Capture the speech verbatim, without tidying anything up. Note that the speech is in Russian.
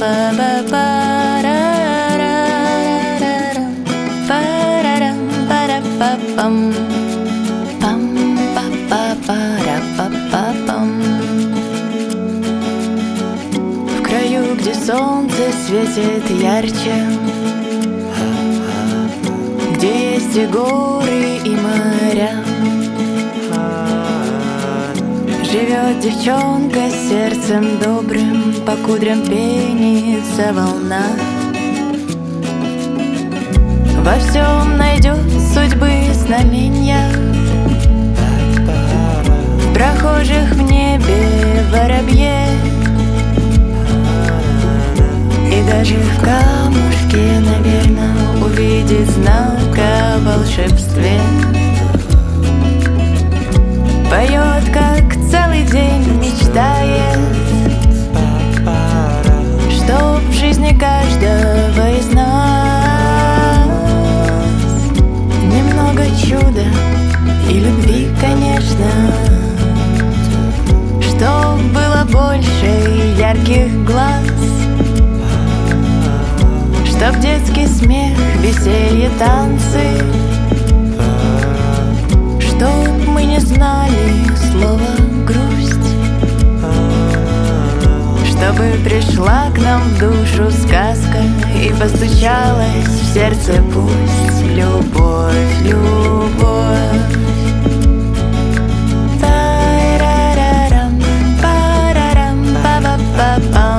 Пам, пам, па па пара па па пам. В краю, где солнце светит ярче, где есть и горы, и моря, живет девчонка с сердцем добрым, по кудрям пенится волна. Во всем найдет судьбы знамения, в прохожих в небе воробье, и даже в камушке, наверное, увидит знак о волшебстве. Поет, как целый день мечтает, чтоб в жизни каждого из нас немного чуда и любви, конечно, чтоб было больше ярких глаз, чтоб детский смех, веселье, танцы, чтоб мы не знали слова грусть, чтобы пришла к нам в душу сказка и постучалась в сердце пусть любовь, любовь. Та-ра-ра-рам, па-ра-рам, па-па-па-пам.